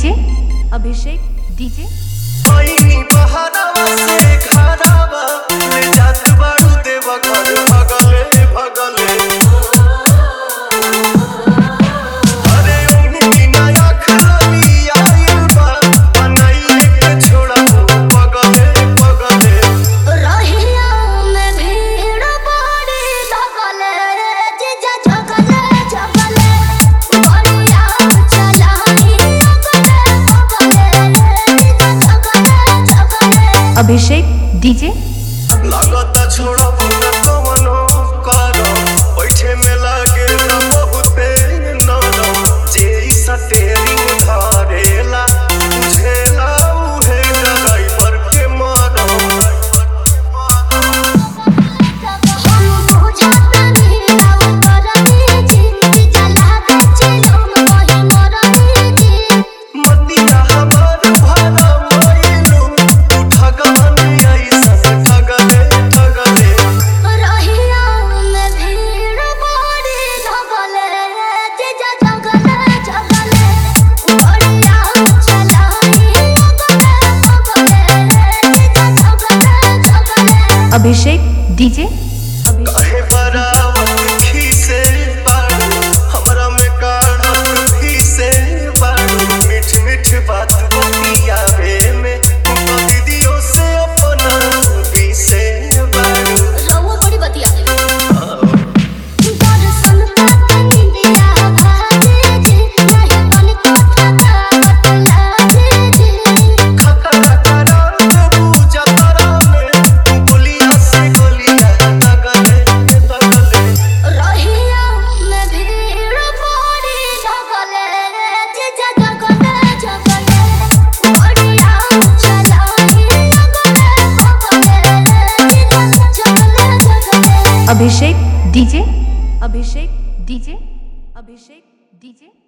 DJ Abhishek DJ Abhishek DJ लागता छोड़ा पुना कवनो करो बैठे में लागे ना बहुते नरम जे स्टीयरिंग धरेला बुझेला उहे ड्राइवर के मरम हम बुझाता नहीं राव करनी जी चला चलो कहीं मरनी जी मतिया हमार भरा मोइलू उठा गवन ऐसा ठगले रहिया में भीड़ बड़ी लगले जीजा जगले बढ़िया चलाई अभिषेक डीजे काहे बरावत खीसे बाड़ू हमरा में काढ़त फीसे बाड़ू मीठ मीठ बात बतियावे में दीदियों से अपना बीसे बाड़ू रहुआ बड़ी बतिया दर्शन करके निंदिया भाजे जी नहीं बन कोठा बतला जी खतरा करा पूजा करा में गोलियां से गोलियां तगले रहिया में भीड़ बड़ी लगले जीजा जगले बढ़िया चलाई Abhishek DJ Abhishek DJ Abhishek DJ